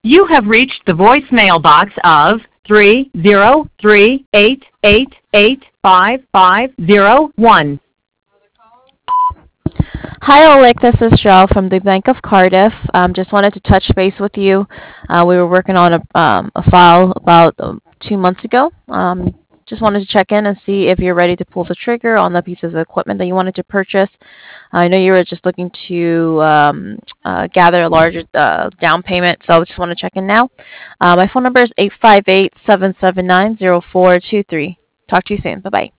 You have reached the voicemail box of 303-888-5501. Hi, Oleg. This is Joe from the Bank of Cardiff. Just wanted to touch base with you. We were working on a file about 2 months ago. Just wanted to check in and see if you're ready to pull the trigger on the piece of equipment that you wanted to purchase. I know you were just looking to gather a larger down payment, so I just want to check in now. My phone number is 858-779-0423. Talk to you soon. Bye-bye.